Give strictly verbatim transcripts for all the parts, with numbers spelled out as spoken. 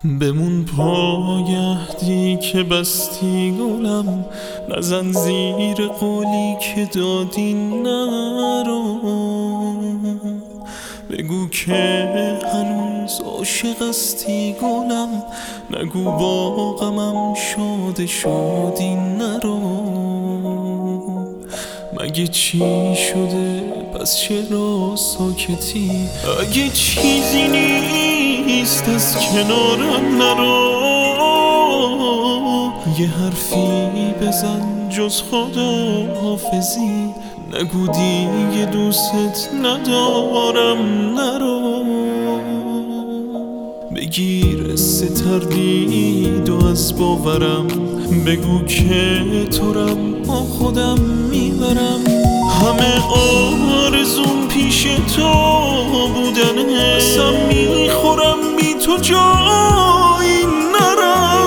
بمون پایه‌دی که بستی گلم، نزن زیر قولی که دادی نرو. بگو که هنوز عاشق استی گلم، نگو با غمم شاده شدی نرو. مگه چی شده پس چرا ساکتی؟ اگه چیزی نیست از کنارم نرو. یه حرفی بزن جز خداحافظی، نگو دیگه دوست ندارم نرو. بگیر ستردید و از باورم، بگو که تورم با خودم میبرم. همه آرزوم پیش تو بودنه، اصلا میخورم بی تو جایی نرم.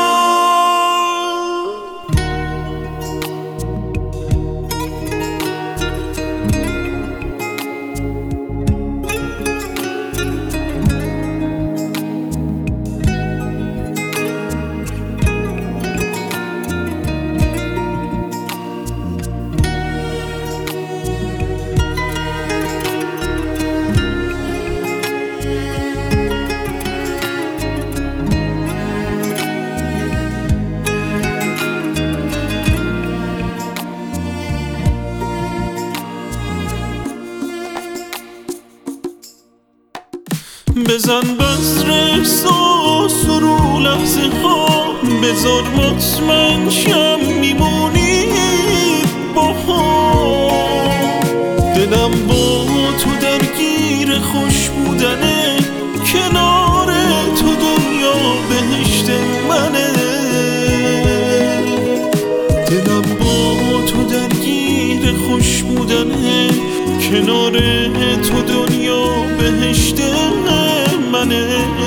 بزن بذر احساس رو لحظه ها، بذار مطمئن شم میمونی با هم. دلم با تو درگیر خوش بودنه، کنار تو دنیا بهشت منه. دلم با تو درگیر خوش بودنه، کنار تو دنیا بهشت منه.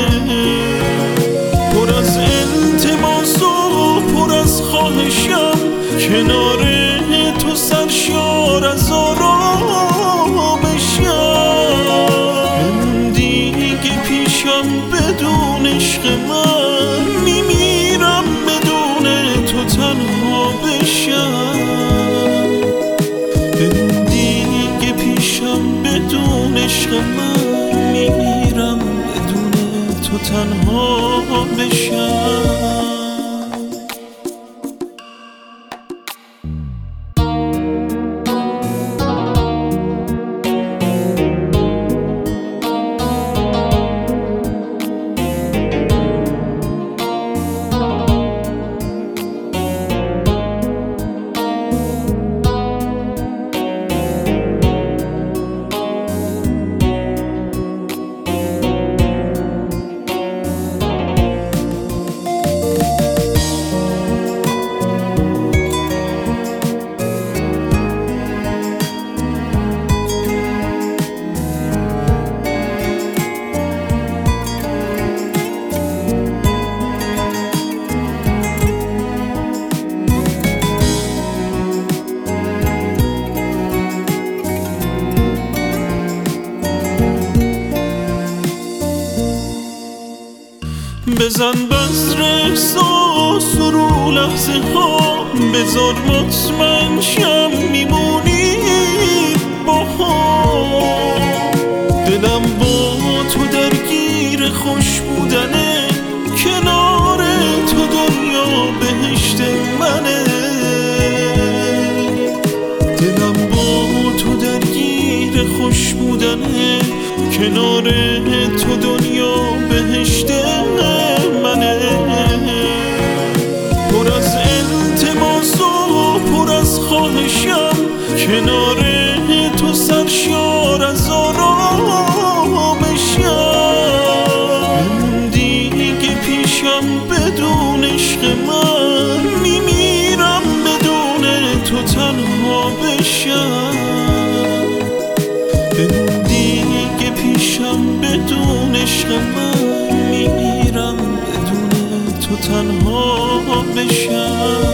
پر از التماس و پر از خواهشم، کنار تو سرشار از آرامشم. بمون دیگه پیشم بدون عشق من، میمیرم بدون تو تنها بشم. بمون دیگه پیشم بدون عشق من، میمیرم بدون تو تنها بشم. بزن بذر احساس رو لحظه ها، بذار مطمئن شم میمونی با هم. دلم با تو درگیر خوش بودنه، کنار تو دنیا بهشت منه. دلم با تو درگیر خوش بودنه، کنار تو دنیا بهشت منه. پر از التماس و پر از خواهشم، کنار تو سرشار از آرامشم. بمون دیگه پیشم بدون عشق من، میمیرم بدون تو تنها بشم. بمون دیگه پیشم بدون عشق من، میمیرم بدون تو تنها بشم.